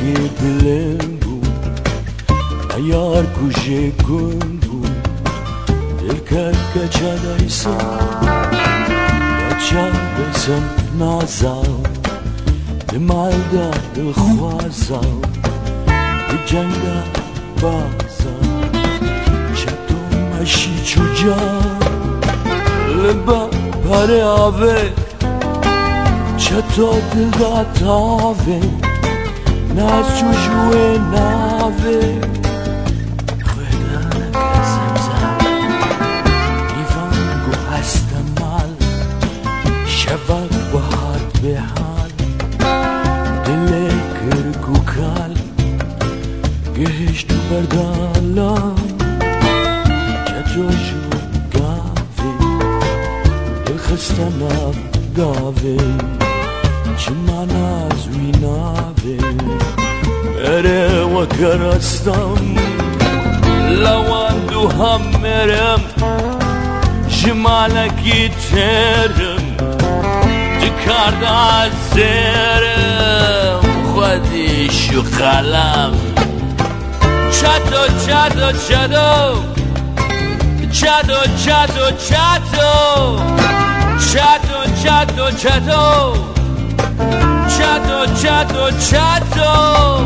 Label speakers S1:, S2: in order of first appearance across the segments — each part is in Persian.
S1: که دلم بود ایار کجه گم بود دل کرد که چادایسا چادایسم نازاو دمال دا دل خوازاو جنگا بازاو چطور مشی چوجا لبا پاره آوه چطور دل دا تاوه ناز چوجوه ناوه خویدانه که زمزم ایوان گو هستمال شبک بهار به حال دل کرکو کال گهشت و بردالم چطور جو گاوه دل خستم ناب گاوه چما نازوی ناوه اره و کرستم لوان دو هم مرم جمالکی ترم دکارد از زرم خودش و قلم چادو چادو چادو چادو چادو چادو چادو چادو چادو چادو چادو چادو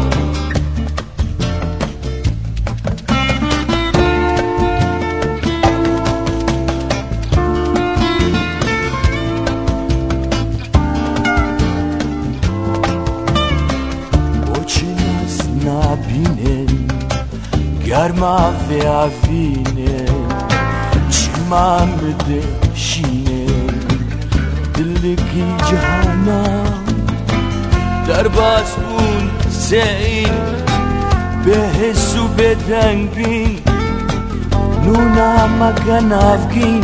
S1: گرما و عفینه چیمان بده شینه دلکی جهانم در باسمون زین به حس و به دنگین نونا مکن افگین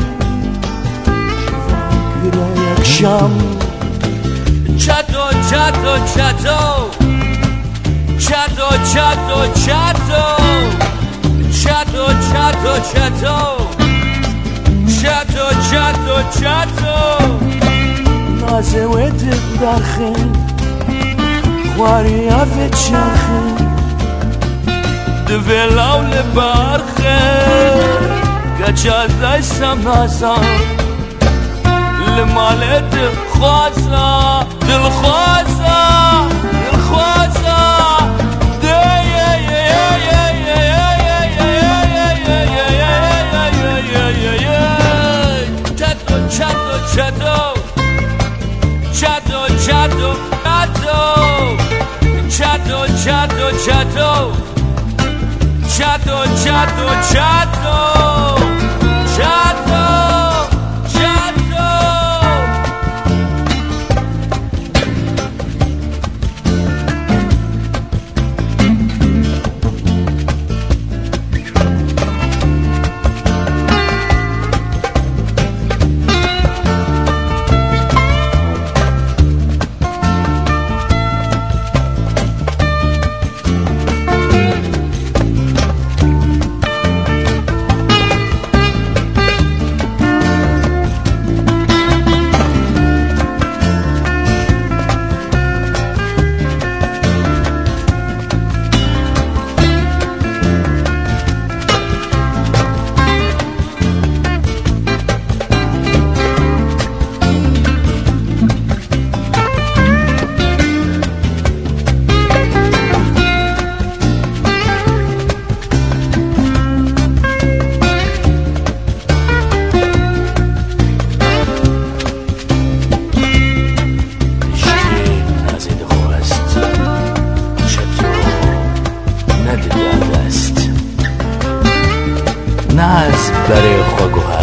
S1: شوان گره یک شم چادو چادو چادو چادو چادو چادو چادو چادو چادو چادو چادو چادو نازه و دل درخه خواری آفه چرخه دویلاو لبرخه گچاز دایستم نازم لماله دل خوازم دل خوازم دل خوازم چادو چادو چادو چادو چادو چادو چادو چادو چادو
S2: ناز برای خواگوها